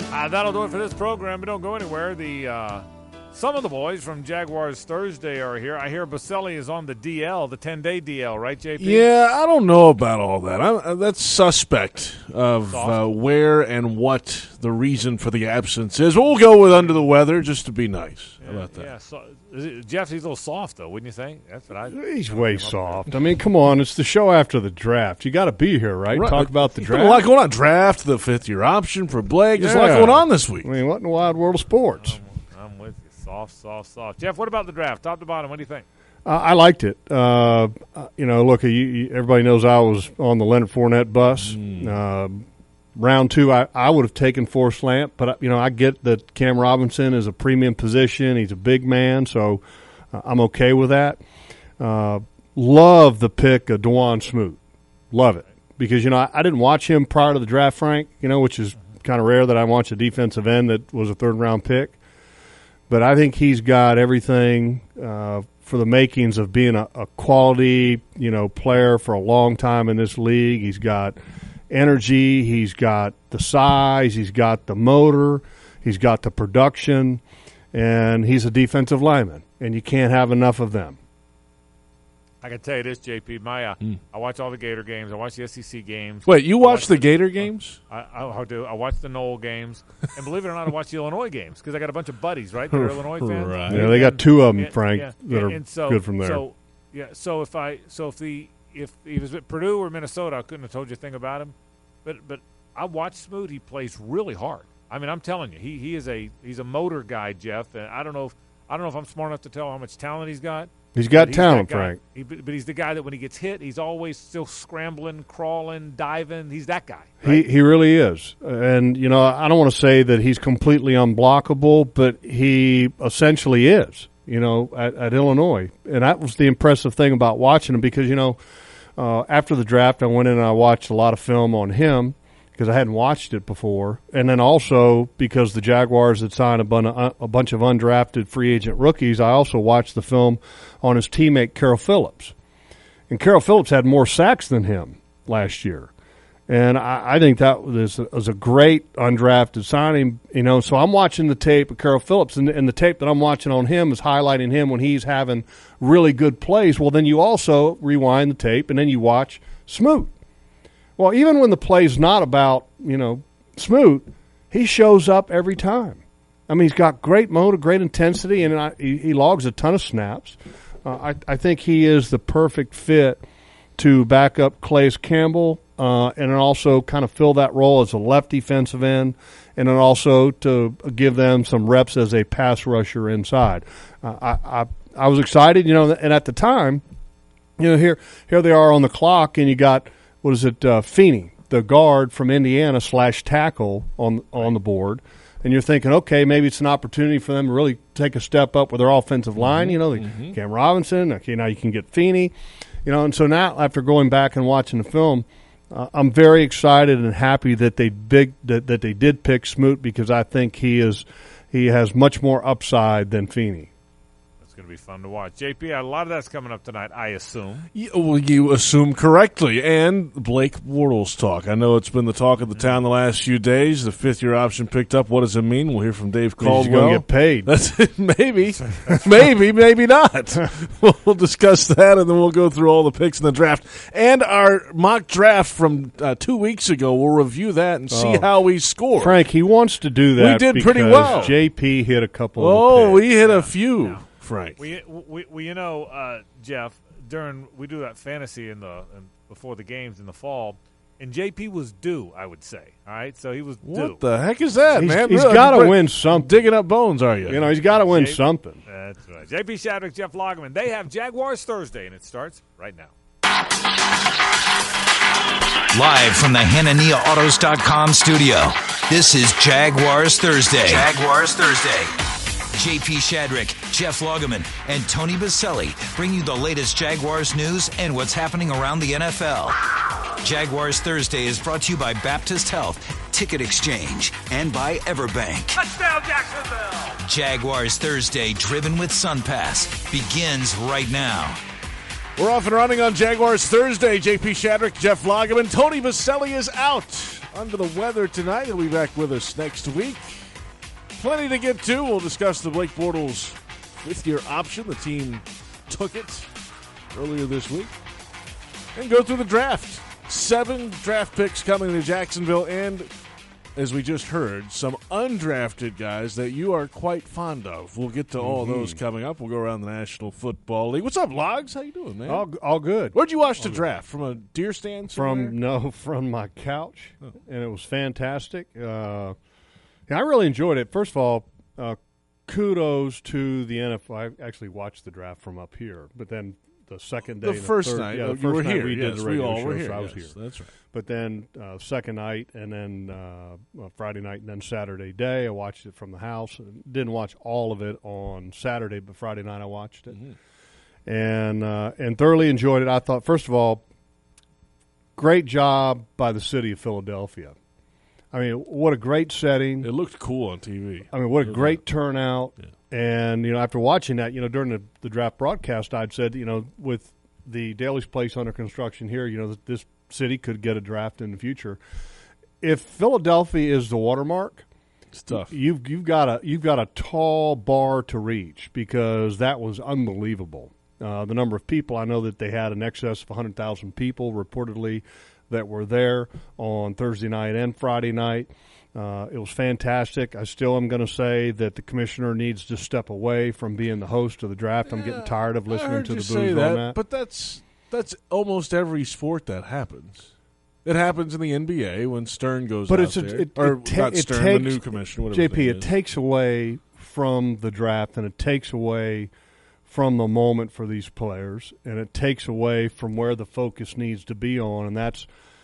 That'll do it for this program. We don't go anywhere. Some of the boys from Jaguars Thursday are here. I hear Baselli is on the DL, the 10-day DL, right, JP? Yeah, I don't know about all that. That's suspect of where and what the reason for the absence is. We'll go with under the weather just to be nice. How about that? Yeah, Jeff, he's a little soft, though, wouldn't you think? That's what He's way soft. I mean, come on. It's the show after the draft. You got to be here, right? Talk about the draft. A lot going on. Draft, the fifth-year option for Blake. There's a lot going on this week. I mean, what in the wide world of sports? I'm with you. Soft. Jeff, what about the draft? Top to bottom, what do you think? I liked it. Look, everybody knows I was on the Leonard Fournette bus. Round two, I would have taken Forrest Lamp, but I get that Cam Robinson is a premium position. He's a big man, so I'm okay with that. Love the pick of Dawuane Smoot. Love it because I didn't watch him prior to the draft, Frank. Which is kind of rare that I watch a defensive end that was a third-round pick. But I think he's got everything for the makings of being a quality, player for a long time in this league. He's got energy. He's got the size. He's got the motor. He's got the production. And he's a defensive lineman, and you can't have enough of them. I can tell you this, JP. I watch all the Gator games. I watch the SEC games. Wait, you watch the Gator games? I do. I watch the Knoll games. And believe it or not, I watch the Illinois games because I got a bunch of buddies, right? They're Illinois fans. Right. Yeah, they got two of them, Frank, that are good from there. So if he was at Purdue or Minnesota, I couldn't have told you a thing about him. But I watch Smoot. He plays really hard. I mean, I'm telling you, he's a motor guy, Jeff. And I don't know if I'm smart enough to tell how much talent he's got. He's got talent, Frank. But he's the guy that when he gets hit, he's always still scrambling, crawling, diving. He's that guy. Right? He really is. And, I don't want to say that he's completely unblockable, but he essentially is, at Illinois. And that was the impressive thing about watching him because, after the draft, I went in and I watched a lot of film on him because I hadn't watched it before. And then also because the Jaguars had signed a bunch of undrafted free agent rookies, I also watched the film on his teammate Carroll Phillips. And Carroll Phillips had more sacks than him last year. And I think that was a great undrafted signing, So I'm watching the tape of Carroll Phillips, and the tape that I'm watching on him is highlighting him when he's having really good plays. Well, then you also rewind the tape, and then you watch Smoot. Well, even when the play's not about, Smoot, he shows up every time. I mean, he's got great motor, great intensity, and he logs a ton of snaps. I think he is the perfect fit to back up Calais Campbell and then also kind of fill that role as a left defensive end and then also to give them some reps as a pass rusher inside. I was excited, and at the time, here they are on the clock, and you got – Feeney, the guard from Indiana / tackle on the board. And you're thinking, okay, maybe it's an opportunity for them to really take a step up with their offensive line. Cam Robinson, okay, now you can get Feeney. And so now after going back and watching the film, I'm very excited and happy that they did pick Smoot because I think he has much more upside than Feeney. It's going to be fun to watch. JP, a lot of that's coming up tonight, I assume. You assume correctly. And Blake Bortles talk. I know it's been the talk of the town the last few days. The fifth-year option picked up. What does it mean? We'll hear from Dave Caldwell. He's going to get paid. That's it. Maybe. Maybe not. We'll discuss that, and then we'll go through all the picks in the draft. And our mock draft from 2 weeks ago, we'll review that and see how we scored. Frank, he wants to do that. We did pretty well. JP hit a couple of picks. We hit a few. Yeah. Frank. Jeff, we do that fantasy before the games in the fall, and JP was due, I would say. All right, so he was due. What the heck is that, man? He's got to win something. Digging up bones, are you? He's got to win something. That's right. JP Shadrick, Jeff Lagerman. They have Jaguars Thursday, and it starts right now. Live from the HananiaAutos.com studio, this is Jaguars Thursday. Jaguars Thursday. JP Shadrick, Jeff Lagerman, and Tony Baselli bring you the latest Jaguars news and what's happening around the NFL. Jaguars Thursday is brought to you by Baptist Health, Ticket Exchange, and by Everbank. Touchdown, Jacksonville! Jaguars Thursday, driven with SunPass, begins right now. We're off and running on Jaguars Thursday. JP Shadrick, Jeff Lagerman. Tony Baselli is out. under the weather tonight. He'll be back with us next week. Plenty to get to. We'll discuss the Blake Bortles fifth-year option. The team took it earlier this week. And go through the draft. 7 draft picks coming to Jacksonville, and as we just heard, some undrafted guys that you are quite fond of. We'll get to all those coming up. We'll go around the National Football League. What's up, Logs? How you doing, man? All good. Where'd you watch the draft? From a deer stand somewhere? From my couch, and it was fantastic. I really enjoyed it. First of all, kudos to the NFL. I actually watched the draft from up here, but then the second day, the first night, the you first were night here. we did the radio all show, were here. so I was Yes, here. That's right. But then second night, and then Friday night, and then Saturday day, I watched it from the house. Didn't watch all of it on Saturday, but Friday night I watched it, and thoroughly enjoyed it. I thought, first of all, great job by the city of Philadelphia. I mean, what a great setting. It looked cool on TV. I mean, what a great turnout. Yeah. And, after watching that, during the draft broadcast, I'd said, with the Daly's Place under construction here, that this city could get a draft in the future. If Philadelphia is the watermark, it's tough. You've got a tall bar to reach, because that was unbelievable. The number of people, I know that they had in excess of 100,000 people reportedly that were there on Thursday night and Friday night. It was fantastic. I still am going to say that the commissioner needs to step away from being the host of the draft. I'm getting tired of listening to the boos on that. But that's almost every sport that happens. It happens in the NBA when Stern goes out there. The new commissioner. JP, it takes away from the draft, and it takes away from the moment for these players, and it takes away from where the focus needs to be on, and that's,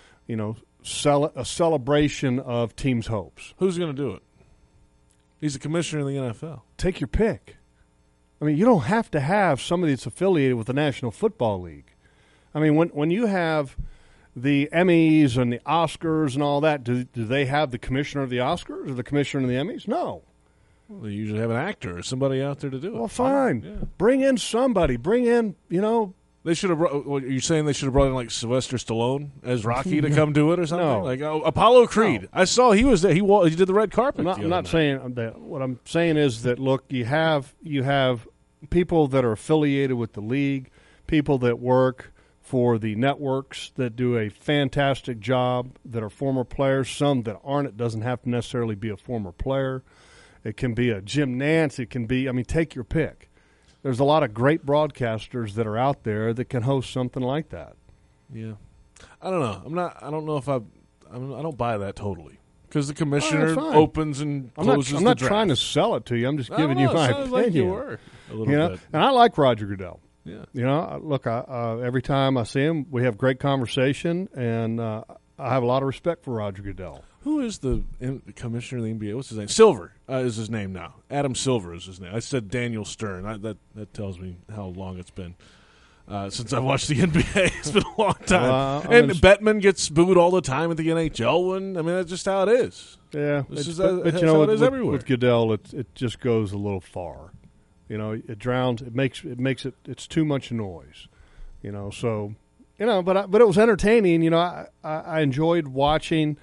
a celebration of teams' hopes. Who's going to do it? He's the commissioner of the NFL. Take your pick. I mean, you don't have to have somebody that's affiliated with the National Football League. I mean, when you have the Emmys and the Oscars and all that, do they have the commissioner of the Oscars or the commissioner of the Emmys? No. Well, they usually have an actor or somebody out there to do it. Well, fine. Yeah. Bring in somebody. Bring in, They should have. Are you saying they should have brought in like Sylvester Stallone as Rocky to come do it or something? No. Like Apollo Creed. No. I saw he was there. He did the red carpet. I'm not saying that. What I'm saying is that, look, you have people that are affiliated with the league, people that work for the networks that do a fantastic job, that are former players. Some that aren't. It doesn't have to necessarily be a former player. It can be a Jim Nantz. It can be. I mean, take your pick. There's a lot of great broadcasters that are out there that can host something like that. Yeah, I don't know. I don't know if I don't buy that totally, because the commissioner opens and closes the draft. I'm not trying to sell it to you. I'm just giving you my opinion. Like you were a little bit. And I like Roger Goodell. Yeah. Look, every time I see him, we have great conversation, and I have a lot of respect for Roger Goodell. Who is the commissioner of the NBA? What's his name? Silver is his name now. Adam Silver is his name. I said Daniel Stern. That tells me how long it's been since I watched the NBA. It's been a long time. And Bettman gets booed all the time at the NHL one. I mean, that's just how it is. Yeah, but it is everywhere. With Goodell, it just goes a little far. It drowns. It makes it. It's too much noise. So but it was entertaining. I enjoyed watching.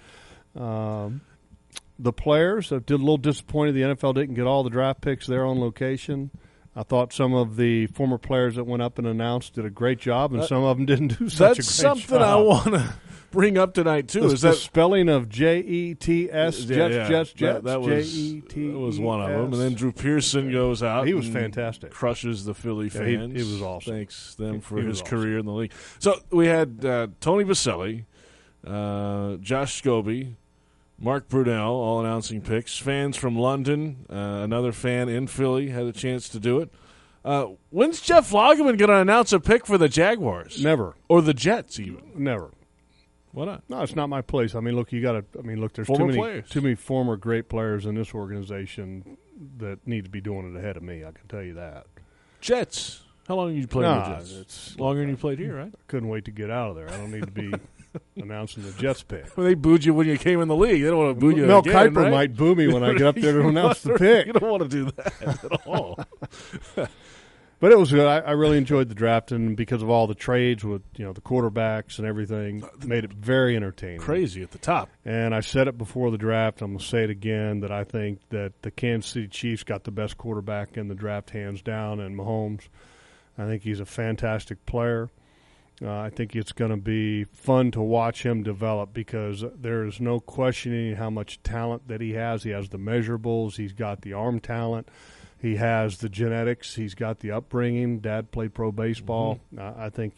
The players, I did a little disappointed the NFL didn't get all the draft picks there on location. I thought some of the former players that went up and announced did a great job, and some of them didn't do such a great job. That's something I want to bring up tonight, too. Is that spelling of Jets, Jets, that was one of them. And then Drew Pearson goes out. He was fantastic. Crushes the Philly fans. He was awesome. Thanks them for his career in the league. So we had Tony Baselli, Josh Scobie, Mark Brunell, all announcing picks. Fans from London, another fan in Philly had a chance to do it. When's Jeff Lageman going to announce a pick for the Jaguars? Never. Or the Jets, even? Never. Why not? No, it's not my place. I mean, look, there's too many former great players in this organization that need to be doing it ahead of me. I can tell you that. Jets. How long have you played with the Jets? It's longer than you played here, right? I couldn't wait to get out of there. I don't need to be announcing the Jets pick. Well, they booed you when you came in the league. They don't want to boo you Mel again, Kiper right? might boo me when I get up there to announce the pick. You don't want to do that at all. But it was good. I really enjoyed the draft, and because of all the trades with the quarterbacks and everything, made it very entertaining. Crazy at the top. And I said it before the draft. I'm going to say it again that I think that the Kansas City Chiefs got the best quarterback in the draft, hands down, and Mahomes. I think he's a fantastic player. I think it's going to be fun to watch him develop because there is no questioning how much talent that he has. He has the measurables. He's got the arm talent. He has the genetics. He's got the upbringing. Dad played pro baseball. I think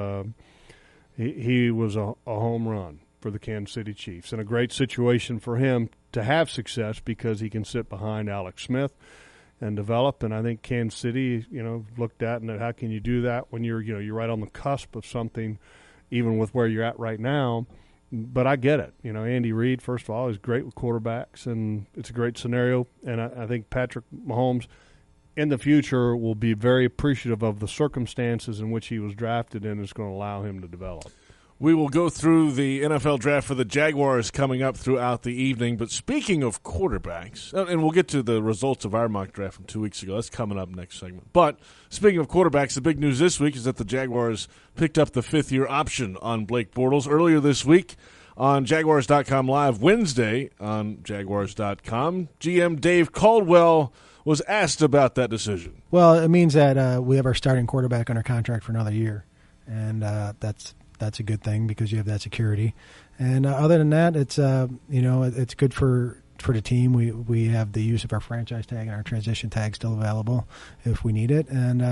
he was a home run for the Kansas City Chiefs and a great situation for him to have success because he can sit behind Alex Smith and develop. And I think Kansas City, looked at and how can you do that when you're right on the cusp of something, even with where you're at right now. But I get it. Andy Reid, first of all, is great with quarterbacks, and it's a great scenario. And I think Patrick Mahomes in the future will be very appreciative of the circumstances in which he was drafted and is going to allow him to develop. We will go through the NFL draft for the Jaguars coming up throughout the evening. But speaking of quarterbacks, and we'll get to the results of our mock draft from 2 weeks ago. That's coming up next segment. But speaking of quarterbacks, the big news this week is that the Jaguars picked up the fifth-year option on Blake Bortles earlier this week on Jaguars.com Live, Wednesday on Jaguars.com. GM Dave Caldwell was asked about that decision. Well, it means that we have our starting quarterback under contract for another year, and that's a good thing because you have that security. And other than that, it's it's good for the team. We have the use of our franchise tag and our transition tag still available if we need it. And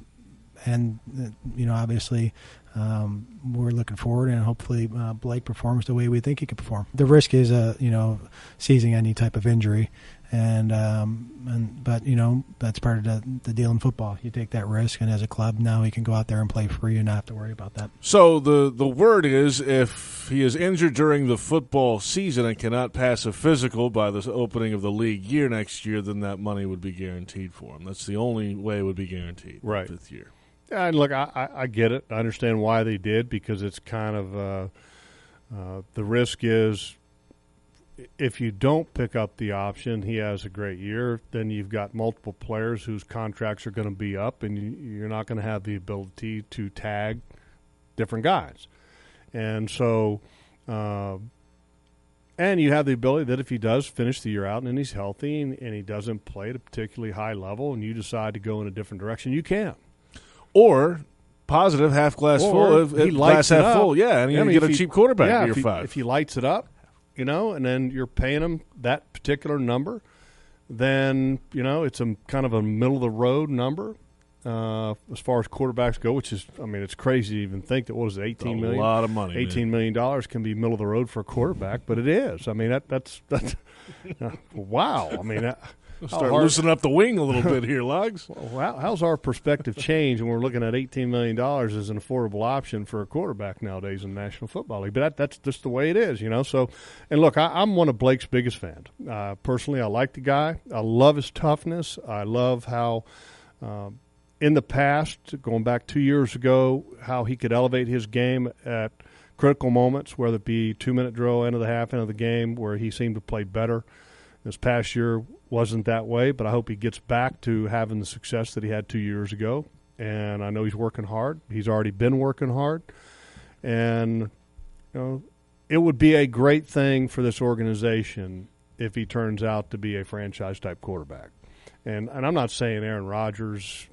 obviously we're looking forward, and hopefully Blake performs the way we think he could perform. The risk is seizing any type of injury. But that's part of the deal in football. You take that risk, and as a club now he can go out there and play free and not have to worry about that. So the word is, if he is injured during the football season and cannot pass a physical by the opening of the league year next year, then that money would be guaranteed for him. That's the only way it would be guaranteed. Right. Fifth year. Yeah, and look, I get it. I understand why they did, because it's kind of the risk is, if you don't pick up the option, he has a great year, then you've got multiple players whose contracts are going to be up, and you're not going to have the ability to tag different guys. And so and you have the ability that if he does finish the year out and he's healthy and he doesn't play at a particularly high level and you decide to go in a different direction, you can. Or positive, half glass full, glass half full. Yeah, and you get a cheap quarterback in year 5. If he lights it up, and then you're paying him that particular number, then, it's a kind of a middle-of-the-road number as far as quarterbacks go, which is, it's crazy to even think that, what is it, $18 million? A lot of money. $18 million can be middle-of-the-road for a quarterback, but it is. That's wow. Start loosening up the wing a little bit here, Lugs. Well, how's our perspective change when we're looking at $18 million as an affordable option for a quarterback nowadays in the National Football League? But that's just the way it is, So, and look, I'm one of Blake's biggest fans. Personally, I like the guy. I love his toughness. I love how, in the past, going back 2 years ago, how he could elevate his game at critical moments, whether it be 2-minute drill, end of the half, end of the game, where he seemed to play better. This past year wasn't that way, but I hope he gets back to having the success that he had 2 years ago. And I know he's working hard. He's already been working hard. And, it would be a great thing for this organization if he turns out to be a franchise-type quarterback. And I'm not saying Aaron Rodgers,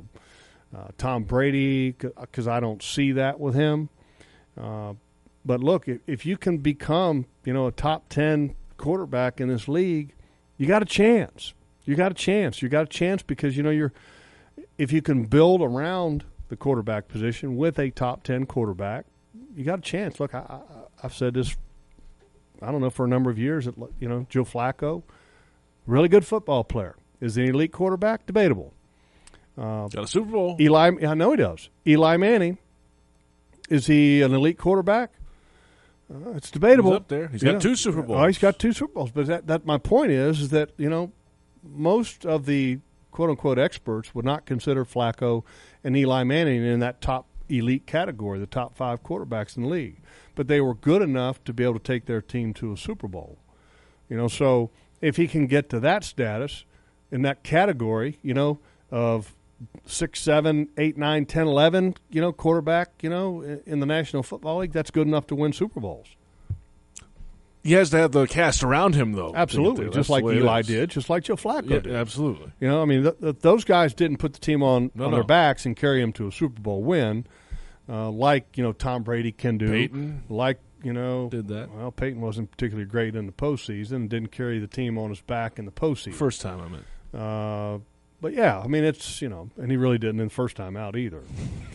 Tom Brady, because I don't see that with him. But, look, if you can become, a top 10 quarterback in this league, you got a chance. You got a chance because if you can build around the quarterback position with a top 10 quarterback, you got a chance. Look, I've said this, I don't know, for a number of years. Joe Flacco, really good football player. Is he an elite quarterback? Debatable. Got a Super Bowl. I know he does. Eli Manning, is he an elite quarterback? It's debatable. He's up there. He's got 2 Super Bowls. Oh, he's got 2 Super Bowls. But that my point is that, most of the quote-unquote experts would not consider Flacco and Eli Manning in that top elite category, the top 5 quarterbacks in the league. But they were good enough to be able to take their team to a Super Bowl. So if he can get to that status in that category, of 6, 7, 8, 9, 10, 11, quarterback, in the National Football League, that's good enough to win Super Bowls. He has to have the cast around him, though. Absolutely, just like Eli did, just like Joe Flacco did. Absolutely. Those guys didn't put the team on their backs and carry them to a Super Bowl win, like Tom Brady can do. Peyton, did that. Well, Peyton wasn't particularly great in the postseason. Didn't carry the team on his back in the postseason. First time, I meant. But yeah, it's and he really didn't in the first time out either.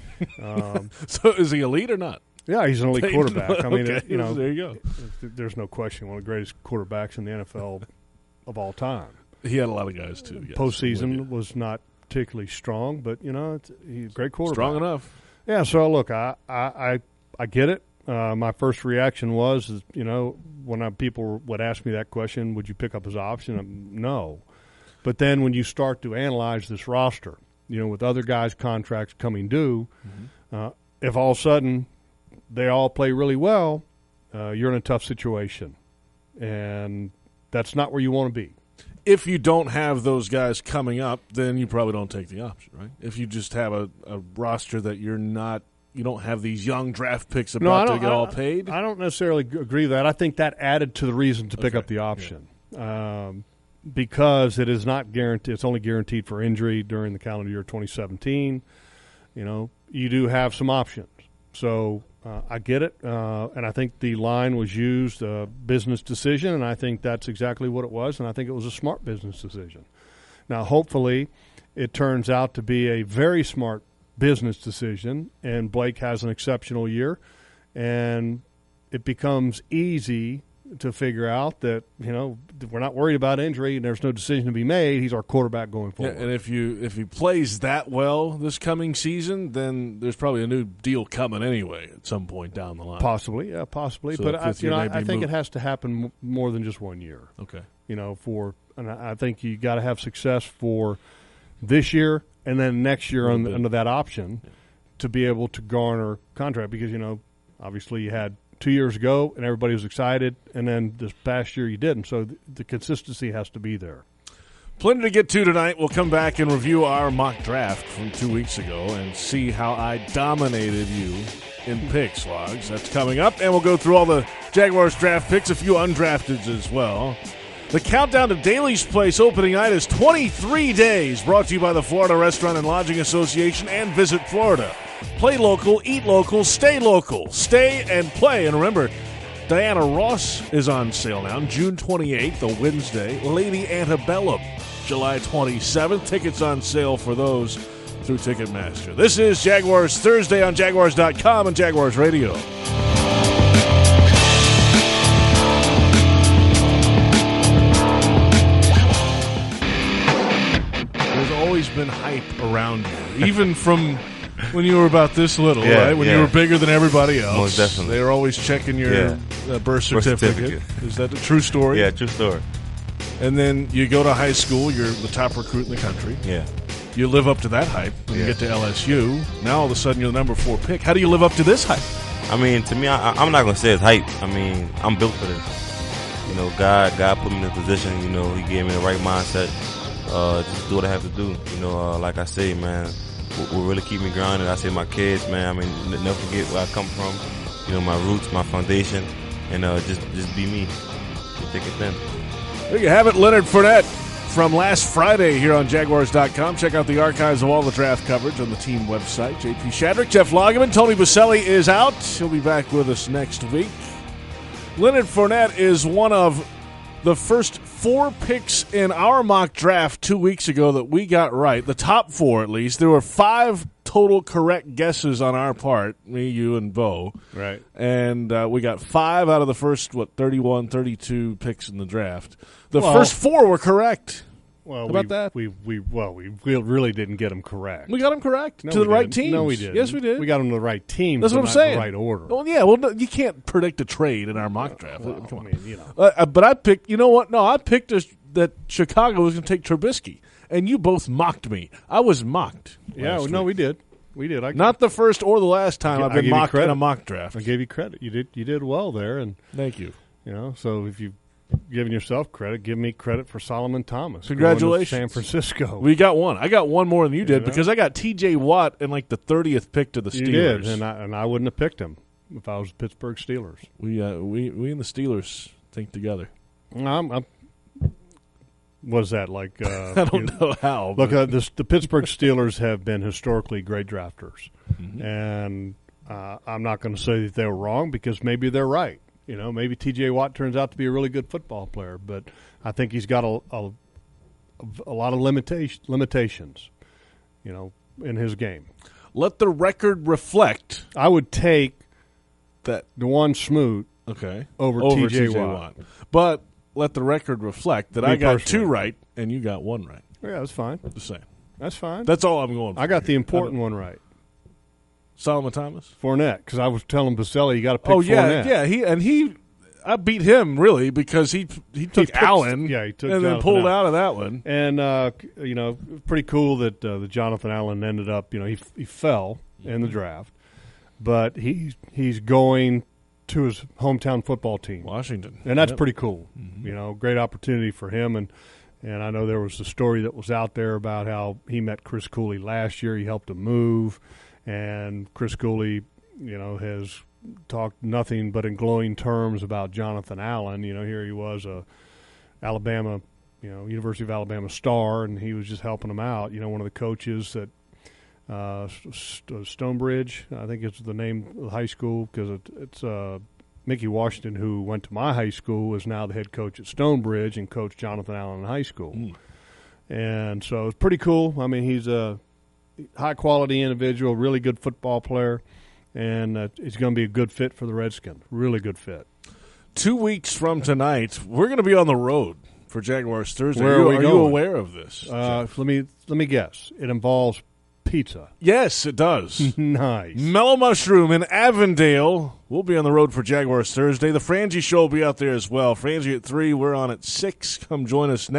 So is he elite or not? Yeah, he's an elite quarterback. I mean, okay. There you go. There's no question one of the greatest quarterbacks in the NFL of all time. He had a lot of guys too. Yes, postseason was not particularly strong, but he's a great quarterback. Strong enough. Yeah. So look, I get it. My first reaction was, when people would ask me that question, would you pick up his option? No. But then when you start to analyze this roster, with other guys' contracts coming due, if all of a sudden they all play really well, you're in a tough situation. And that's not where you want to be. If you don't have those guys coming up, then you probably don't take the option, right? If you just have a roster that you don't have these young draft picks to get all paid. I don't necessarily agree with that. I think that added to the reason to pick up the option. Yeah. Because it is not guaranteed. It's only guaranteed for injury during the calendar year 2017. You do have some options. So I get it, and I think the line was used, a business decision, and I think that's exactly what it was, and I think it was a smart business decision. Now, hopefully, it turns out to be a very smart business decision, and Blake has an exceptional year, and it becomes easy to figure out that, we're not worried about injury and there's no decision to be made. He's our quarterback going forward. Yeah, and if he plays that well this coming season, then there's probably a new deal coming anyway at some point down the line. Possibly. So but I think it has to happen more than just 1 year. Okay. And I think you got to have success for this year and then next year under that option to be able to garner contract because, obviously you had 2 years ago, and everybody was excited, and then this past year you didn't. So the consistency has to be there. Plenty to get to tonight. We'll come back and review our mock draft from 2 weeks ago and see how I dominated you in picks, Logs. That's coming up, and we'll go through all the Jaguars draft picks, a few undrafteds as well. The countdown to Daly's Place opening night is 23 days, brought to you by the Florida Restaurant and Lodging Association and Visit Florida. Play local, eat local, stay and play. And remember, Diana Ross is on sale now, June 28th, a Wednesday. Lady Antebellum, July 27th. Tickets on sale for those through Ticketmaster. This is Jaguars Thursday on Jaguars.com and Jaguars Radio. There's always been hype around you, even from when you were about this little, right? When you were bigger than everybody else. Most definitely. They were always checking your birth certificate. Is that a true story? Yeah, true story. And then you go to high school. You're the top recruit in the country. Yeah. You live up to that hype. When you get to LSU, now all of a sudden you're the number 4 pick. How do you live up to this hype? I mean, to me, I'm not going to say it's hype. I mean, I'm built for this. God put me in a position. He gave me the right mindset. Just do what I have to do. Like I say, man, will really keep me grounded. I say my kids, man, I mean, never forget where I come from, my roots, my foundation, and just be me. Just take it then. There you have it, Leonard Fournette from last Friday here on Jaguars.com. Check out the archives of all the draft coverage on the team website. JP Shadrick, Jeff Lageman, Tony Baselli is out. He'll be back with us next week. Leonard Fournette is one of the first 4 picks in our mock draft 2 weeks ago that we got right, the top 4 at least. There were 5 total correct guesses on our part, me, you, and Bo. Right. And we got 5 out of the first, 31, 32 picks in the draft. The first 4 were correct. Well, how about that? We really didn't get them correct. We got them correct to the right teams. No, we didn't. Yes, we did. We got them to the right teams. That's what I'm saying. The right order. Well, yeah. Well, no, you can't predict a trade in our mock draft. Come on. I mean, but I picked. You know what? No, I picked that Chicago was going to take Trubisky, and you both mocked me. I was mocked. Yeah. No, we did. We did. Not the first or the last time I've been mocked in a mock draft. I gave you credit. You did well there, and thank you. So if you giving yourself credit, give me credit for Solomon Thomas. Congratulations. Going to San Francisco. We got one. I got one more than you did know? because I got T.J. Watt in like the 30th pick to the Steelers. You did, and I wouldn't have picked him if I was Pittsburgh Steelers. We and the Steelers think together. What is that like? I don't know how. Look, the Pittsburgh Steelers have been historically great drafters, and I'm not going to say that they were wrong because maybe they're right. Maybe T.J. Watt turns out to be a really good football player, but I think he's got a lot of limitations, in his game. Let the record reflect. I would take that DeJuan Smoot over T.J. Watt. But let the record reflect that Me I got personally. 2 right and you got 1 right. Yeah, that's fine. The same. That's fine. That's all I'm going for. I got the important one right. Solomon Thomas? Fournette, because I was telling Baselli you got to pick Fournette. Yeah. I beat him really because he took Allen, he took and then pulled out of that one. And pretty cool that the Jonathan Allen ended up. He fell in the draft, but he's going to his hometown football team, Washington, and that's pretty cool. Great opportunity for him, and I know there was a story that was out there about how he met Chris Cooley last year. He helped him move, and Chris Cooley, has talked nothing but in glowing terms about Jonathan Allen. Here he was, a Alabama, University of Alabama star, and he was just helping him out. One of the coaches at Stonebridge, I think it's the name of the high school, because it's Mickey Washington, who went to my high school, is now the head coach at Stonebridge and coached Jonathan Allen in high school. And so it's pretty cool. I mean, he's a high-quality individual, really good football player, and he's going to be a good fit for the Redskins. Really good fit. 2 weeks from tonight, we're going to be on the road for Jaguars Thursday. Where are we you going? aware of this? Let me guess. It involves pizza. Yes, it does. Nice. Mellow Mushroom in Avondale. We'll be on the road for Jaguars Thursday. The Frangie Show will be out there as well. Frangie at 3. We're on at 6. Come join us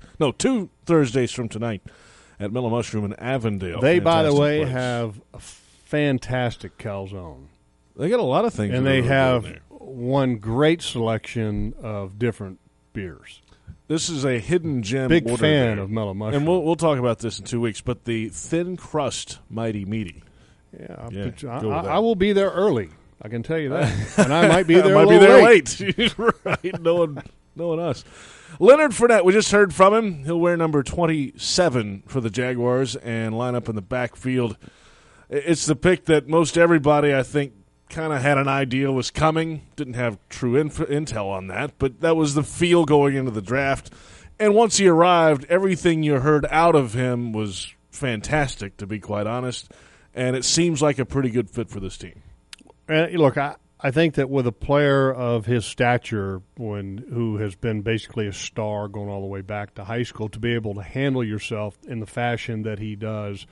2 Thursdays from tonight at Mellow Mushroom in Avondale. They, by the Fantastic way, place. have a fantastic calzone. They got a lot of things. And that they are have there. one great selection of different beers. This is a hidden gem. Big order fan there. of Mellow Mushroom. And we'll talk about this in 2 weeks. But the thin crust Mighty Meaty. Yeah, Yeah, but go with that. I will be there early. I can tell you that. And I might be there might a be little there late. right, knowing us. Leonard Fournette, we just heard from him. He'll wear number 27 for the Jaguars and line up in the backfield. It's the pick that most everybody, I think, kind of had an idea was coming. Didn't have true intel on that, but that was the feel going into the draft. And once he arrived, everything you heard out of him was fantastic, to be quite honest. And it seems like a pretty good fit for this team. And look, I think that with a player of his stature, who has been basically a star going all the way back to high school, to be able to handle yourself in the fashion that he does,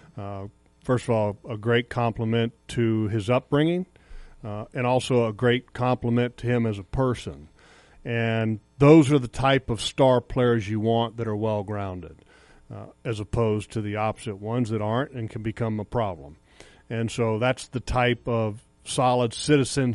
first of all, a great compliment to his upbringing, and also a great compliment to him as a person. And those are the type of star players you want that are well-grounded, as opposed to the opposite ones that aren't and can become a problem. And so that's the type of solid citizen /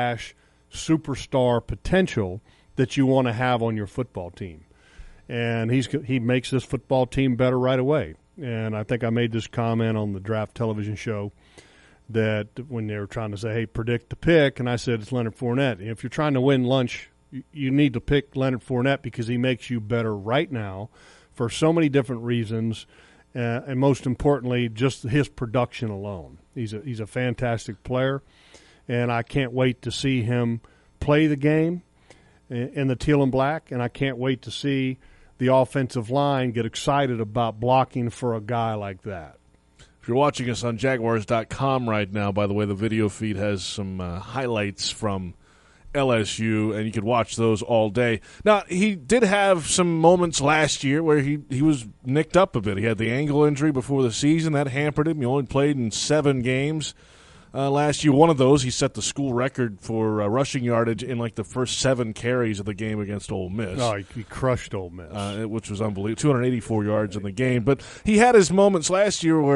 superstar potential that you want to have on your football team. And he makes this football team better right away. And I think I made this comment on the draft television show that when they were trying to say, hey, predict the pick, and I said it's Leonard Fournette. If you're trying to win lunch, you need to pick Leonard Fournette because he makes you better right now for so many different reasons, and most importantly, just his production alone. He's a fantastic player, and I can't wait to see him play the game in the teal and black, and I can't wait to see the offensive line get excited about blocking for a guy like that. If you're watching us on Jaguars.com right now, by the way, the video feed has some highlights from LSU, and you could watch those all day. Now, he did have some moments last year where he was nicked up a bit. He had the ankle injury before the season. That hampered him. He only played in 7 games last year. One of those, he set the school record for rushing yardage in like the first 7 carries of the game against Ole Miss. Oh, he crushed Ole Miss. Which was unbelievable. 284 yards in the game. But he had his moments last year where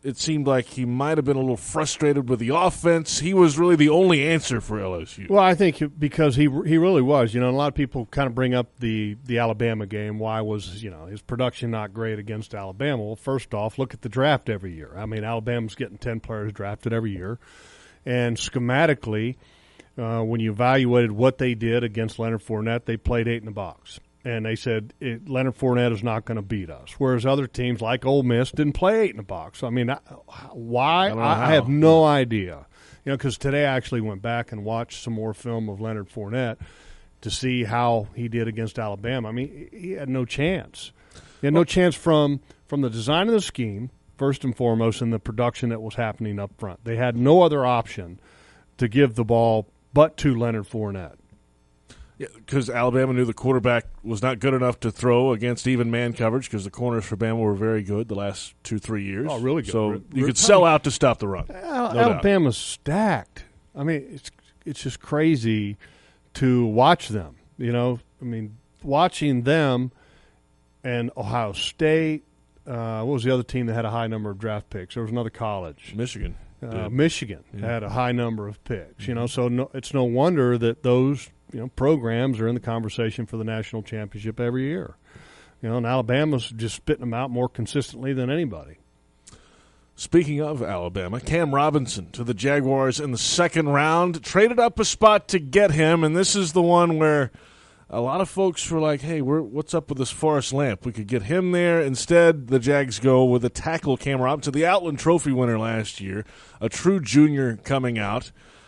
it seemed like he might have been a little frustrated with the offense. He was really the only answer for LSU. Well, I think because he really was. A lot of people kind of bring up the Alabama game. Why was, his production not great against Alabama? Well, first off, look at the draft every year. I mean, Alabama's getting 10 players drafted every year. And schematically, when you evaluated what they did against Leonard Fournette, they played 8 in the box. And they said Leonard Fournette is not going to beat us. Whereas other teams like Ole Miss didn't play 8 in the box. So, I mean, why? I have no idea. Because today I actually went back and watched some more film of Leonard Fournette to see how he did against Alabama. I mean, he had no chance. He had no chance from the design of the scheme, first and foremost, and the production that was happening up front. They had no other option to give the ball but to Leonard Fournette. Because Alabama knew the quarterback was not good enough to throw against even man coverage because the corners for Bama were very good the last 2-3 years. Oh, really good. So you could sell out to stop the run. Alabama's stacked. I mean, it's just crazy to watch them. I mean, watching them and Ohio State. What was the other team that had a high number of draft picks? There was another college. Michigan. Michigan had a high number of picks. So it's no wonder that those programs are in the conversation for the national championship every year. And Alabama's just spitting them out more consistently than anybody. Speaking of Alabama, Cam Robinson to the Jaguars in the second round, traded up a spot to get him, and this is the one where a lot of folks were like, hey, what's up with this Forrest Lamp? We could get him there. Instead, the Jags go with a tackle, Cam Robinson, the Outland Trophy winner last year, a true junior coming out,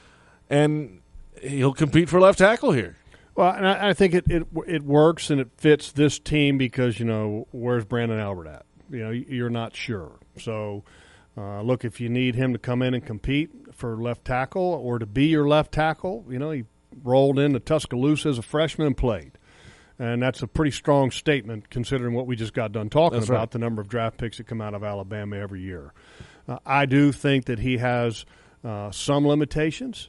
and he'll compete for left tackle here. Well, and I think it works and it fits this team because, where's Brandon Albert at? You're not sure. So, look, if you need him to come in and compete for left tackle or to be your left tackle, he rolled into Tuscaloosa as a freshman and played. And that's a pretty strong statement considering what we just got done talking about, right. The number of draft picks that come out of Alabama every year. I do think that he has some limitations.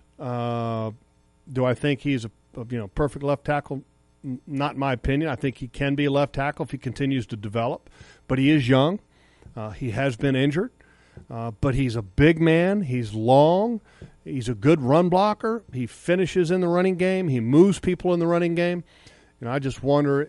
Do I think he's a perfect left tackle? Not in my opinion. I think he can be a left tackle if he continues to develop. But he is young. He has been injured. But he's a big man. He's long. He's a good run blocker. He finishes in the running game. He moves people in the running game. I just wonder,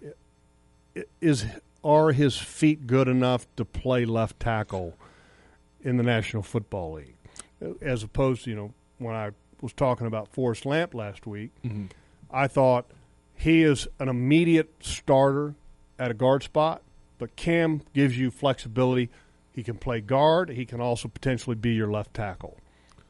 are his feet good enough to play left tackle in the National Football League? As opposed to, when I was talking about Forrest Lamp last week, I thought he is an immediate starter at a guard spot, but Cam gives you flexibility. He can play guard. He can also potentially be your left tackle.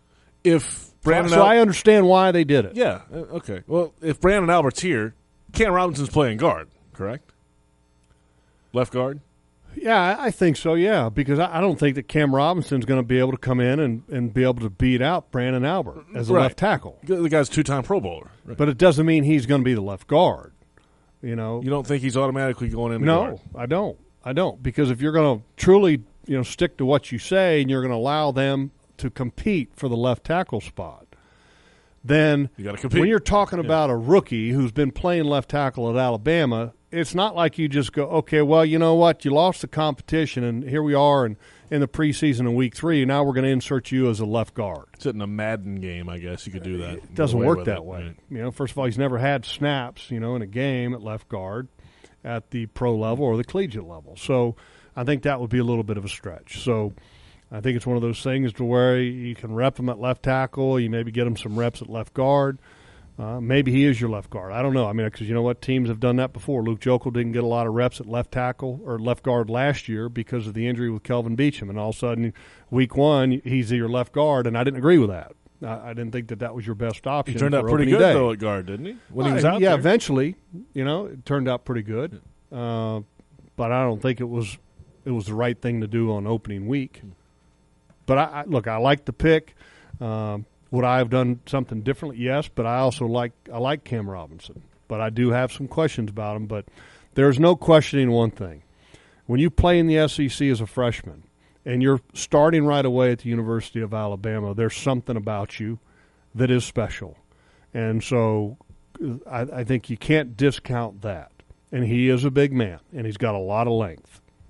So I understand why they did it. Yeah, okay. Well, if Brandon Albert's here, Cam Robinson's playing guard, correct? Left guard? Yeah, I think so, yeah, because I don't think that Cam Robinson's going to be able to come in and be able to beat out Brandon Albert as a left tackle. The guy's a two-time Pro Bowler. Right. But it doesn't mean he's going to be the left guard. You don't think he's automatically going into guard? No, I don't. Because if you're going to truly stick to what you say and you're going to allow them to compete for the left tackle spot, then you gotta compete. When you're talking about a rookie who's been playing left tackle at Alabama, it's not like you just go, okay, well, you know what? You lost the competition, and here we are in the preseason in week 3. Now we're going to insert you as a left guard. It's in a Madden game, I guess you could do that. It doesn't work that way. Right. First of all, he's never had snaps, in a game at left guard at the pro level or the collegiate level. So I think that would be a little bit of a stretch. So I think it's one of those things to where you can rep him at left tackle. You maybe get him some reps at left guard. Maybe he is your left guard. I don't know. I mean, because you know what? Teams have done that before. Luke Jokel didn't get a lot of reps at left tackle or left guard last year because of the injury with Kelvin Beachum. And all of a sudden, week 1, he's your left guard, and I didn't agree with that. I didn't think that was your best option. He turned out pretty good, though, at guard, didn't he? When he was out there? Yeah, eventually. It turned out pretty good. But I don't think it was the right thing to do on opening week. But, I like the pick. Would I have done something differently? Yes, but I also like Cam Robinson. But I do have some questions about him. But there's no questioning one thing. When you play in the SEC as a freshman and you're starting right away at the University of Alabama, there's something about you that is special. And so I think you can't discount that. And he is a big man, and he's got a lot of length.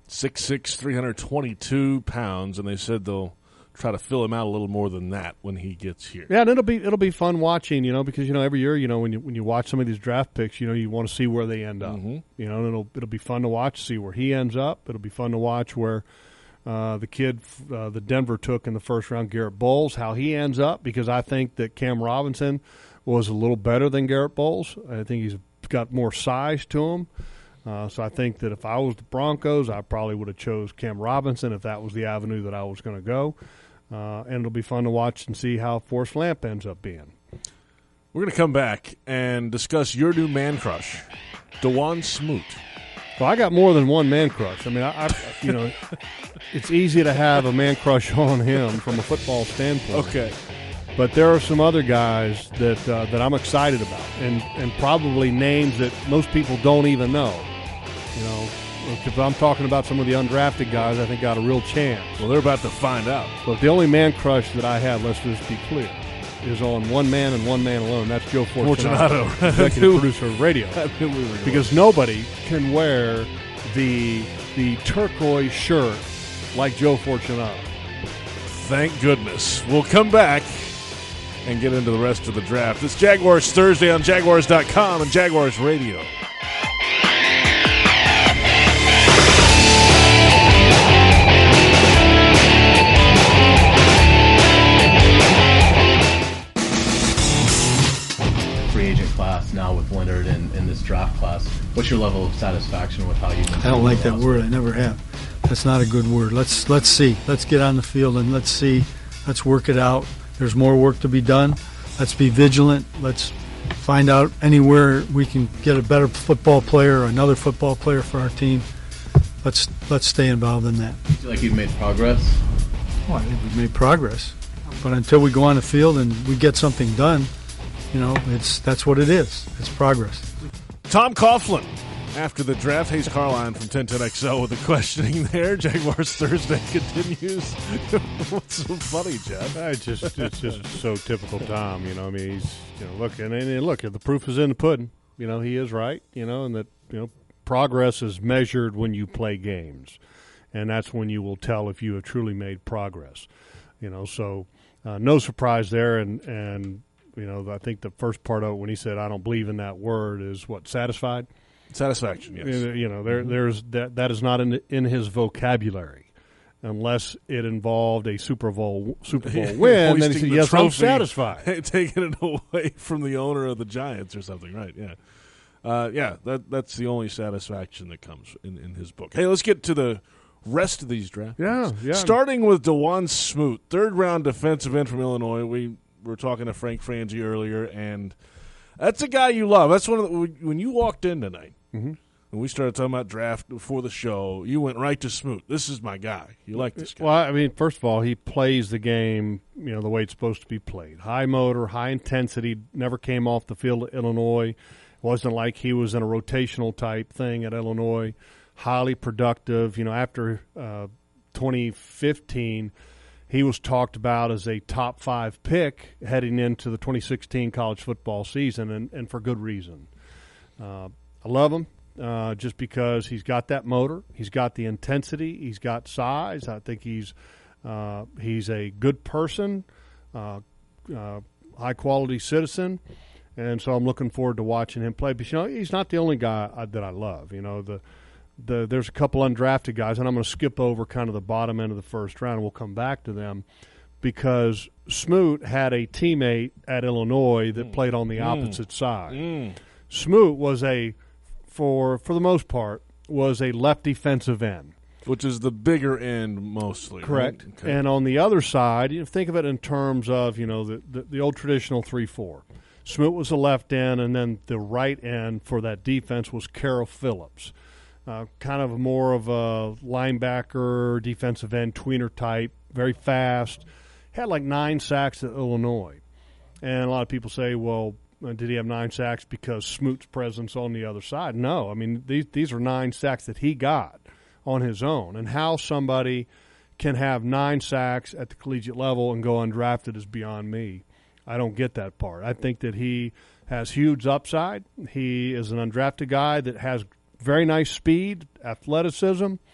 6'6", 322 pounds, and they said they'll try to fill him out a little more than that when he gets here. Yeah, and it'll be fun watching, because every year, when you watch some of these draft picks, you want to see where they end up. And it'll be fun to watch, see where he ends up. It'll be fun to watch where the kid that Denver took in the first round, Garrett Bowles, how he ends up, because I think that Cam Robinson was a little better than Garrett Bowles. I think he's got more size to him. So I think that if I was the Broncos, I probably would have chose Cam Robinson if that was the avenue that I was going to go. And it'll be fun to watch and see how Forrest Lamp ends up being. We're going to come back and discuss your new man crush, Dawuane Smoot. Well, I got more than one man crush. I mean, it's easy to have a man crush on him from a football standpoint. Okay. But there are some other guys that I'm excited about, and probably names that most people don't even know. If I'm talking about some of the undrafted guys, I think got a real chance. Well, they're about to find out. But the only man crush that I have, let's just be clear, is on one man and one man alone. That's Joe Fortunato. Executive producer of radio. Because nobody can wear the turquoise shirt like Joe Fortunato. Thank goodness. We'll come back and get into the rest of the draft. It's Jaguars Thursday on Jaguars.com and Jaguars Radio. Class now with Leonard and in this draft class. What's your level of satisfaction with how you've been? I don't like that word. I never have. That's not a good word. Let's see. Let's get on the field and let's see. Let's work it out. There's more work to be done. Let's be vigilant. Let's find out anywhere we can get a better football player or another football player for our team. Let's stay involved in that. Do you feel like you've made progress? Well, I think we've made progress. But until we go on the field and we get something done, that's what it is. It's progress. Tom Coughlin, after the draft. Hayes Carline from 1010XL with the questioning there. Jaguars Thursday continues. What's so funny, Jeff? It's just so typical Tom. He's look, and look, the proof is in the pudding. He is right. And that progress is measured when you play games, and that's when you will tell if you have truly made progress. So no surprise there, and. I think the first part of it when he said, "I don't believe in that word," is what, satisfied? Satisfaction, yes. There's that is not in his vocabulary, unless it involved a Super Bowl win. Then he said, "Yes, I'm satisfied." Taking it away from the owner of the Giants or something, right? Yeah, that's the only satisfaction that comes in his book. Hey, let's get to the rest of these drafts. Yeah. Starting with Dawuane Smoot, third-round defensive end from Illinois. We were talking to Frank Frangie earlier, and that's a guy you love. That's one of when you walked in tonight, and we started talking about draft before the show, you went right to Smoot. This is my guy. You like this guy. Well, I mean, first of all, he plays the game, the way it's supposed to be played. High motor, high intensity, never came off the field at Illinois. It wasn't like he was in a rotational type thing at Illinois. Highly productive. After 2015, he was talked about as a top 5 pick heading into the 2016 college football season, and for good reason. I love him just because he's got that motor, he's got the intensity, he's got size. I think he's a good person, high-quality citizen, and so I'm looking forward to watching him play. But, he's not the only guy that I love. There's a couple undrafted guys, and I'm going to skip over kind of the bottom end of the first round, and we'll come back to them, because Smoot had a teammate at Illinois that played on the opposite side. Smoot was for the most part, was a left defensive end. Which is the bigger end mostly. Correct. Right? Okay. And on the other side, think of it in terms of, the old traditional 3-4. Smoot was the left end, and then the right end for that defense was Carroll Phillips. Kind of more of a linebacker, defensive end, tweener type, very fast. Had like 9 sacks at Illinois. And a lot of people say, well, did he have 9 sacks because Smoot's presence on the other side? No. I mean, these are 9 sacks that he got on his own. And how somebody can have 9 sacks at the collegiate level and go undrafted is beyond me. I don't get that part. I think that he has huge upside. He is an undrafted guy that has very nice speed, athleticism,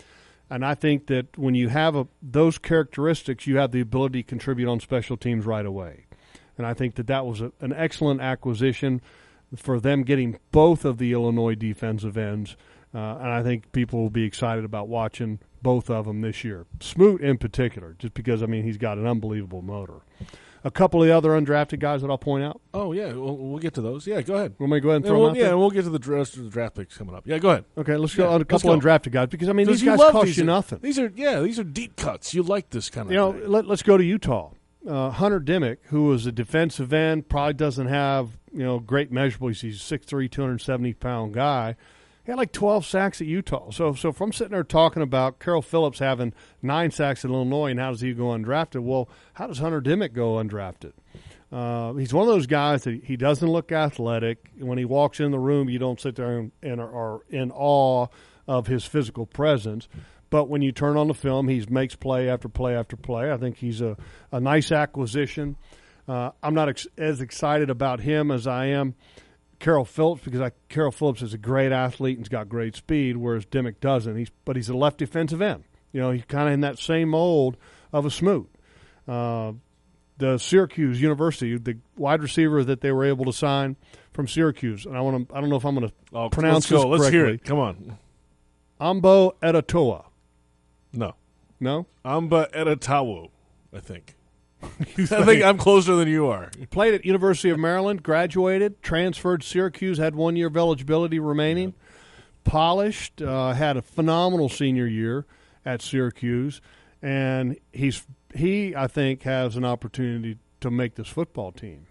And I think that when you have those characteristics, you have the ability to contribute on special teams right away. And I think that was an excellent acquisition for them getting both of the Illinois defensive ends. And I think people will be excited about watching both of them this year. Smoot in particular, just because, he's got an unbelievable motor. A couple of the other undrafted guys that I'll point out. Oh, yeah, we'll get to those. Yeah, go ahead. Want me to go ahead and throw them out there? Yeah, we'll get to the rest of the draft picks coming up. Yeah, go ahead. Okay, let's go on a couple of undrafted guys, because, these guys cost you nothing. These are deep cuts. You like this kind of thing. Let's go to Utah. Hunter Dimmick, who was a defensive end, probably doesn't have, great measurables. He's a 6'3", 270-pound guy. He had like 12 sacks at Utah. So if I'm sitting there talking about Carroll Phillips having 9 sacks at Illinois and how does he go undrafted, well, how does Hunter Dimmick go undrafted? He's one of those guys that he doesn't look athletic. When he walks in the room, you don't sit there and are in awe of his physical presence. But when you turn on the film, he makes play after play after play. I think he's a nice acquisition. I'm not as excited about him as I am Carroll Phillips, because Carroll Phillips is a great athlete and he's got great speed, whereas Dimmick doesn't. But he's a left defensive end. He's kind of in that same mold of a Smoot. The Syracuse University, the wide receiver that they were able to sign from Syracuse, and I don't know if I'm going to pronounce this correctly. Let's hear it. Come on. Ambo Edatoa. No? Amba Edatawo, I think. I think I'm closer than you are. Played at University of Maryland, graduated, transferred to Syracuse, had 1 year of eligibility remaining, polished, had a phenomenal senior year at Syracuse, and he, I think, has an opportunity to make this football team.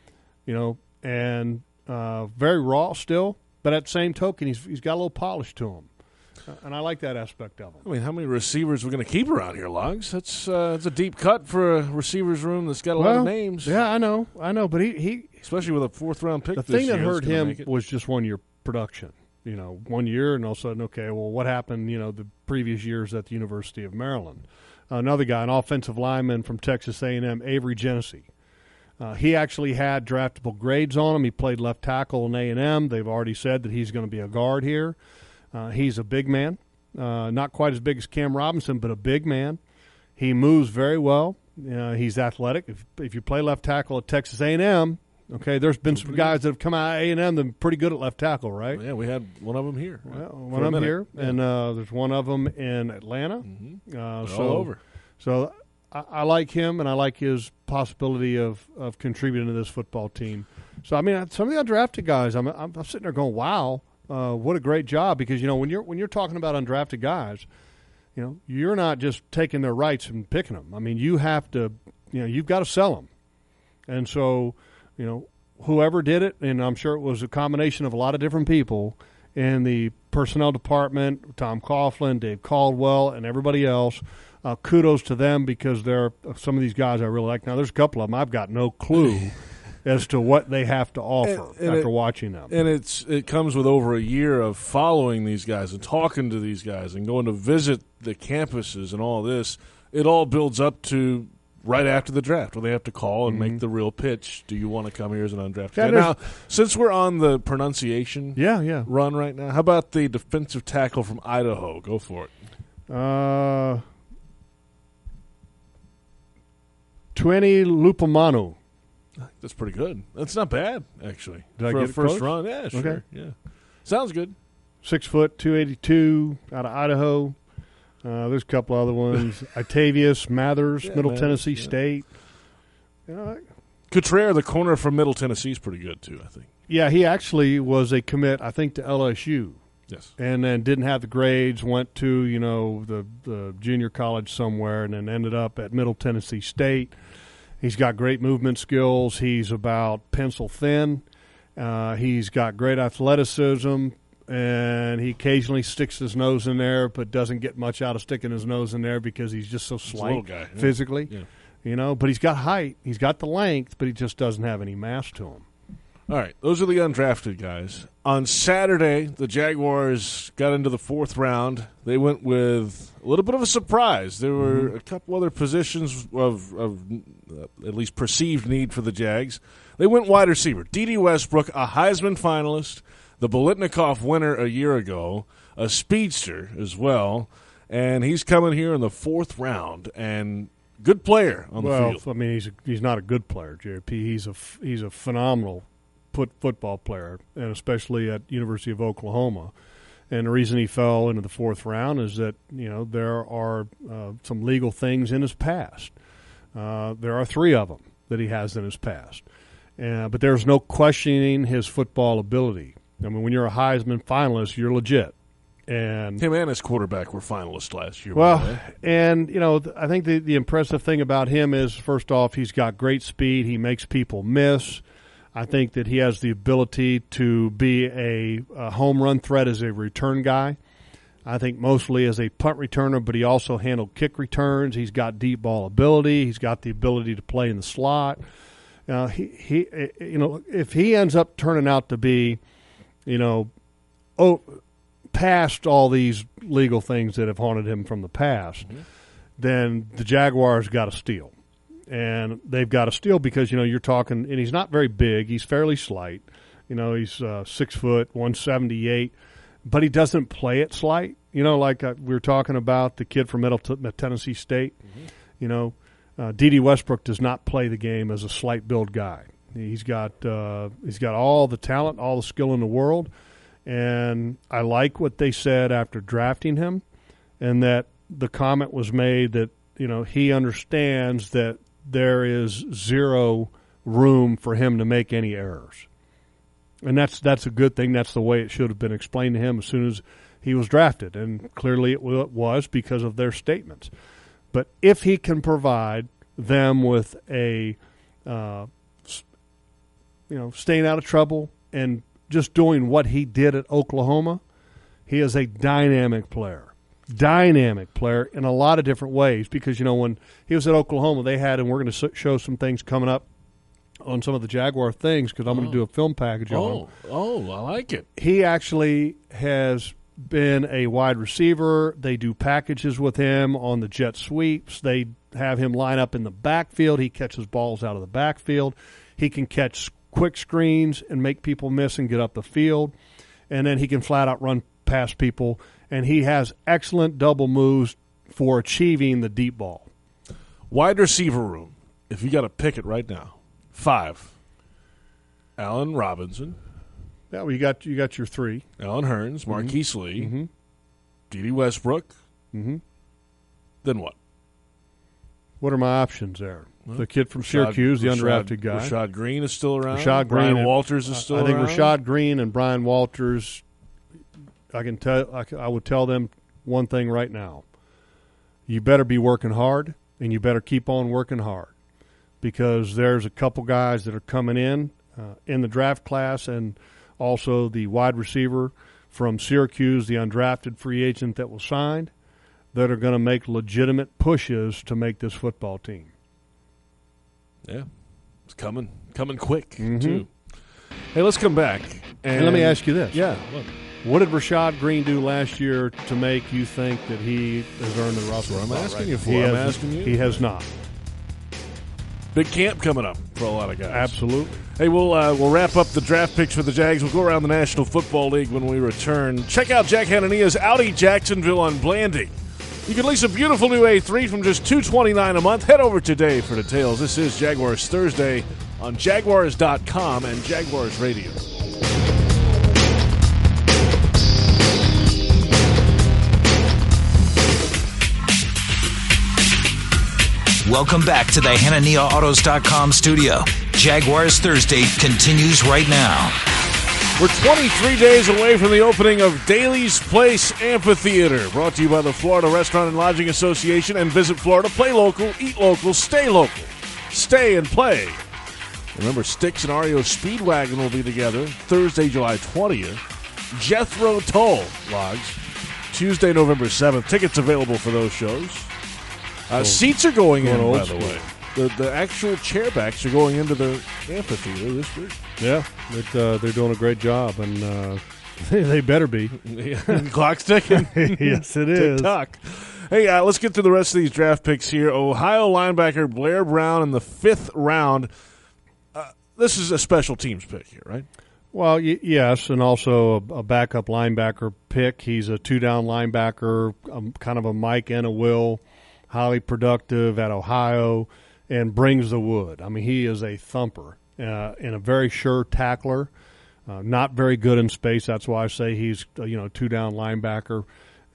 And very raw still, but at the same token, he's got a little polish to him. And I like that aspect of him. How many receivers we're going to keep around here, Logs? That's a deep cut for a receivers room that's got a lot of names. Yeah, I know. But he especially with a 4th-round pick. The thing that hurt him was just 1 year production. 1 year, and all of a sudden, okay, well, what happened? The previous years at the University of Maryland. Another guy, an offensive lineman from Texas A&M, Avery Genesee. He actually had draftable grades on him. He played left tackle in A&M. They've already said that he's going to be a guard here. He's a big man, not quite as big as Cam Robinson, but a big man. He moves very well. He's athletic. If you play left tackle at Texas A&M, okay, there's been some guys that have come out of A&M that are pretty good at left tackle, right? Well, yeah, we had one of them here. Well, one of them here, and there's one of them in Atlanta. Mm-hmm. All over. So I like him, and I like his possibility of contributing to this football team. So, some of the undrafted guys, I'm sitting there going, wow. What a great job, because when you're talking about undrafted guys, you're not just taking their rights and picking them. You have to, you've got to sell them, and so whoever did it, and I'm sure it was a combination of a lot of different people in the personnel department, Tom Coughlin, Dave Caldwell, and everybody else. Kudos to them, because they're some of these guys I really like. Now there's a couple of them I've got no clue as to what they have to offer after watching them. And it comes with over a year of following these guys and talking to these guys and going to visit the campuses and all this. It all builds up to right after the draft where they have to call and make the real pitch. Do you want to come here as an undrafted guy? Now, since we're on the pronunciation run right now, how about the defensive tackle from Idaho? Go for it. Tueni Lupamanu. That's pretty good. That's not bad, actually. Did I get it first close? run? Yeah, sure. Okay. Yeah, sounds good. 6 foot, 282, out of Idaho. There's a couple other ones. Octavius Mathers, Middle Tennessee State. Cottrell, the corner from Middle Tennessee, is pretty good too, I think. Yeah, he actually was a commit, I think, to LSU. Yes. And then didn't have the grades, went to, the junior college somewhere, and then ended up at Middle Tennessee State. He's got great movement skills. He's about pencil thin. He's got great athleticism, and he occasionally sticks his nose in there, but doesn't get much out of sticking his nose in there because he's just so slight guy, physically. Yeah. But he's got height. He's got the length, but he just doesn't have any mass to him. All right, those are the undrafted guys. On Saturday, the Jaguars got into the 4th round. They went with a little bit of a surprise. There were a couple other positions of at least perceived need for the Jags. They went wide receiver. D.D. Westbrook, a Heisman finalist, the Biletnikoff winner a year ago, a speedster as well, and he's coming here in the 4th round, and good player on the field. I mean, he's not a good player, JP. He's a phenomenal football player, and especially at University of Oklahoma. And the reason he fell into the 4th round is that, there are some legal things in his past. There are 3 of them that he has in his past. But there's no questioning his football ability. I mean, when you're a Heisman finalist, you're legit. And him and his quarterback were finalists last year. Well, and, I think the impressive thing about him is, first off, he's got great speed. He makes people miss. I think that he has the ability to be a home run threat as a return guy. I think mostly as a punt returner, but he also handled kick returns. He's got deep ball ability. He's got the ability to play in the slot. If he ends up turning out to be, past all these legal things that have haunted him from the past, then the Jaguars got to steal. And they've got to steal because, you're talking, and he's not very big. He's fairly slight. He's 6 foot, 178, but he doesn't play it slight. Like we were talking about the kid from Tennessee State. D.D. Westbrook does not play the game as a slight build guy. He's got all the talent, all the skill in the world, and I like what they said after drafting him, and that the comment was made that he understands that there is zero room for him to make any errors. And that's a good thing. That's the way it should have been explained to him as soon as he was drafted. And clearly it was because of their statements. But if he can provide them with a, staying out of trouble and just doing what he did at Oklahoma, he is a dynamic player in a lot of different ways because, when he was at Oklahoma, they had, and we're going to show some things coming up on some of the Jaguar things because I'm going to do a film package on him. Oh, I like it. He actually has been a wide receiver. They do packages with him on the jet sweeps. They have him line up in the backfield. He catches balls out of the backfield. He can catch quick screens and make people miss and get up the field. And then he can flat out run past people. And he has excellent double moves for achieving the deep ball. Wide receiver room, if you got to pick it right now, 5. Allen Robinson. Yeah, well, you got your 3. Allen Hurns, Marquise Lee, D.D. Westbrook. Then what? What are my options there? The kid from Syracuse, the undrafted guy. Rashad Green is still around. Brian Walters is still around. I think Rashad Green and Brian Walters, I would tell them one thing right now. You better be working hard, and you better keep on working hard because there's a couple guys that are coming in the draft class and also the wide receiver from Syracuse, the undrafted free agent that was signed, that are going to make legitimate pushes to make this football team. Yeah, it's coming quick, too. Hey, let's come back. And let me ask you this. Yeah. What did Rashad Green do last year to make you think that he has earned the roster? I'm asking you for. I'm asking you. He has not. Big camp coming up for a lot of guys. Absolutely. Hey, we'll wrap up the draft picks for the Jags. We'll go around the National Football League when we return. Check out Jack Hanania's Audi Jacksonville on Blanding. You can lease a beautiful new A3 from just $229 a month. Head over today for details. This is Jaguars Thursday on Jaguars.com and Jaguars Radio. Welcome back to the HananiaAutos.com studio. Jaguars Thursday continues right now. We're 23 days away from the opening of Daly's Place Amphitheater, brought to you by the Florida Restaurant and Lodging Association and Visit Florida. Play local, eat local, stay local. Stay and play. Remember, Styx and REO Speedwagon will be together Thursday, July 20th. Jethro Tull logs Tuesday, November 7th. Tickets available for those shows. Seats are going in, by the way. The actual chairbacks are going into the amphitheater this week. Yeah, they're doing a great job, and they better be. Clock's ticking. Yes, it is. Tick-tock. Hey, let's get through the rest of these draft picks here. Ohio linebacker Blair Brown in the 5th round. This is a special teams pick here, right? Well, yes, and also a backup linebacker pick. He's a two-down linebacker, kind of a Mike and a Will, highly productive at Ohio, and brings the wood. I mean, he is a thumper and a very sure tackler. Not very good in space. That's why I say he's two-down linebacker.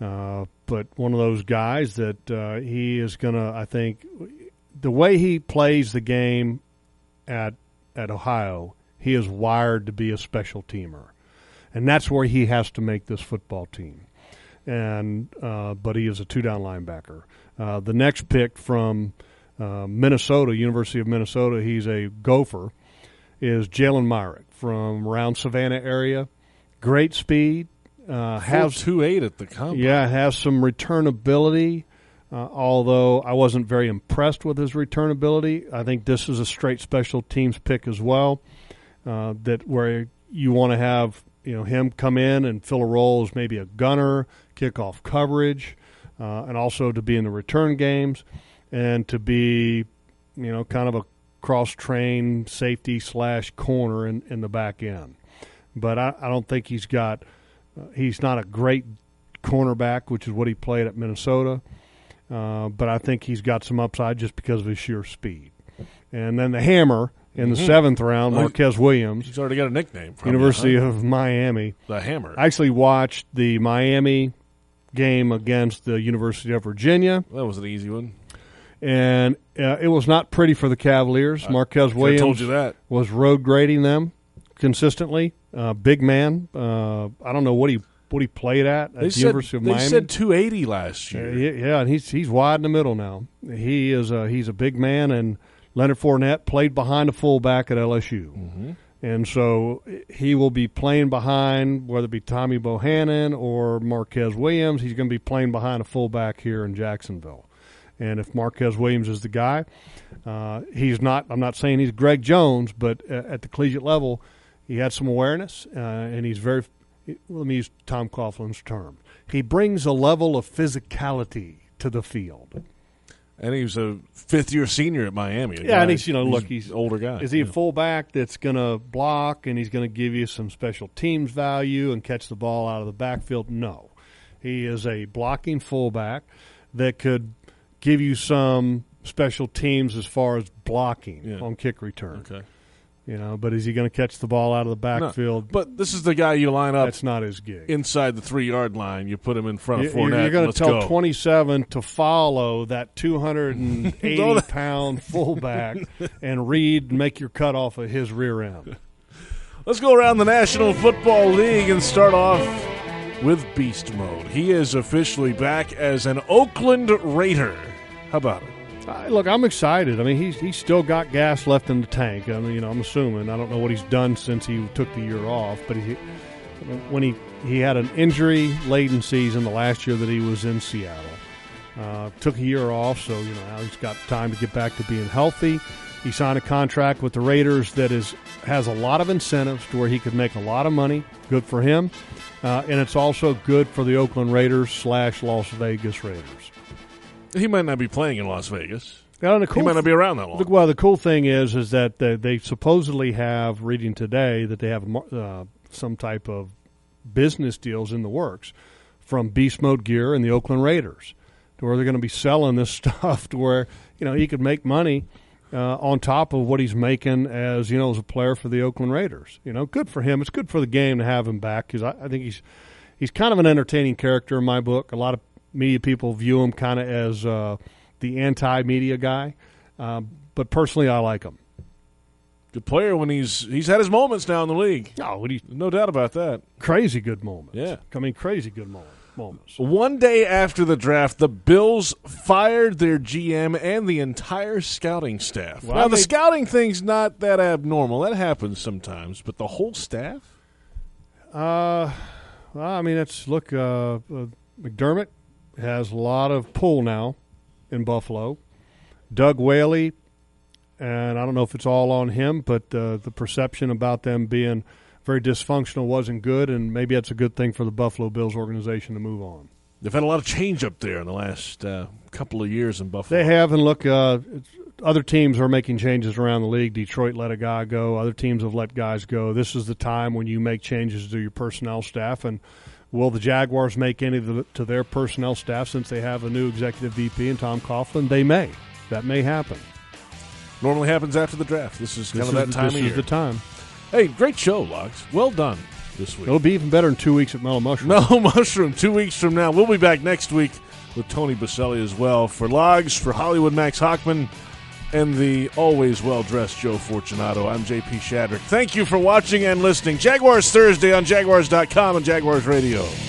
But one of those guys that he is going to, I think, the way he plays the game at Ohio, he is wired to be a special teamer, and that's where he has to make this football team. And but he is a two-down linebacker. The next pick from Minnesota, University of Minnesota, he's a Gopher, is Jalen Myrick from around Savannah area. Great speed. Has 2.8 at the combine. Yeah, has some returnability. Although I wasn't very impressed with his returnability. I think this is a straight special teams pick as well. That where you want to have him come in and fill a role as maybe a gunner, kickoff coverage, and also to be in the return games, and to be kind of a cross-trained safety / corner in the back end. But I don't think he's got he's not a great cornerback, which is what he played at Minnesota. But I think he's got some upside just because of his sheer speed. And then the hammer in the 7th round, Marquez Williams. He's already got a nickname. University of Miami. The Hammer. I actually watched the Miami game against the University of Virginia. That was an easy one. And it was not pretty for the Cavaliers. Marquez Williams told you that. Was road grading them consistently. Big man. I don't know what he played at the University of Miami. They said 280 last year. Yeah, and he's wide in the middle now. He's a big man, and Leonard Fournette played behind a fullback at LSU. Mm-hmm. And so he will be playing behind, whether it be Tommy Bohannon or Marquez Williams, he's going to be playing behind a fullback here in Jacksonville. And if Marquez Williams is the guy, he's not – I'm not saying he's Greg Jones, but at the collegiate level, he had some awareness, and he's very – let me use Tom Coughlin's term. He brings a level of physicality to the field. And he was a fifth-year senior at Miami. Yeah, and he's an older guy. Is he a fullback that's going to block and he's going to give you some special teams value and catch the ball out of the backfield? No. He is a blocking fullback that could give you some special teams as far as blocking on kick return. Okay. But is he going to catch the ball out of the backfield? No, but this is the guy you line up. That's not his gig. Inside the 3-yard line, you put him in front of Fournette. You're going to tell go. 27 to follow that 280-pound fullback and read and make your cut off of his rear end. Let's go around the National Football League and start off with Beast Mode. He is officially back as an Oakland Raider. How about it? Look, I'm excited. I mean, he's still got gas left in the tank. I mean, I'm assuming. I don't know what he's done since he took the year off, but when he had an injury-laden season the last year that he was in Seattle. Took a year off, so now he's got time to get back to being healthy. He signed a contract with the Raiders that has a lot of incentives to where he could make a lot of money. Good for him. And it's also good for the Oakland Raiders / Las Vegas Raiders. He might not be playing in Las Vegas. He might not be around that long. Well, the cool thing is that they supposedly have, reading today, that they have some type of business deals in the works from Beast Mode Gear and the Oakland Raiders, to where they're going to be selling this stuff to where he could make money on top of what he's making as as a player for the Oakland Raiders. Good for him. It's good for the game to have him back because I think he's kind of an entertaining character in my book. A lot of media people view him kind of as the anti-media guy, but personally, I like him. Good player when he's had his moments now in the league. No doubt about that. Crazy good moments. Yeah, crazy good moments. One day after the draft, the Bills fired their GM and the entire scouting staff. Well, now, the scouting thing's not that abnormal. That happens sometimes, but the whole staff? McDermott has a lot of pull now in Buffalo. Doug Whaley, and I don't know if it's all on him, but the perception about them being very dysfunctional wasn't good, and maybe that's a good thing for the Buffalo Bills organization to move on. They've had a lot of change up there in the last couple of years in Buffalo. They have, and look, other teams are making changes around the league. Detroit let a guy go. Other teams have let guys go. This is the time when you make changes to your personnel staff. And will the Jaguars make any to their personnel staff since they have a new executive VP and Tom Coughlin? They may. That may happen. Normally happens after the draft. This is kind of that time of year. This is the time. Hey, great show, Logs. Well done this week. It'll be even better in 2 weeks at Mellow Mushroom. Mellow Mushroom, 2 weeks from now. We'll be back next week with Tony Baselli as well. For Logs, for Hollywood Max Hockman, and the always well-dressed Joe Fortunato, I'm J.P. Shadrick. Thank you for watching and listening. Jaguars Thursday on Jaguars.com and Jaguars Radio.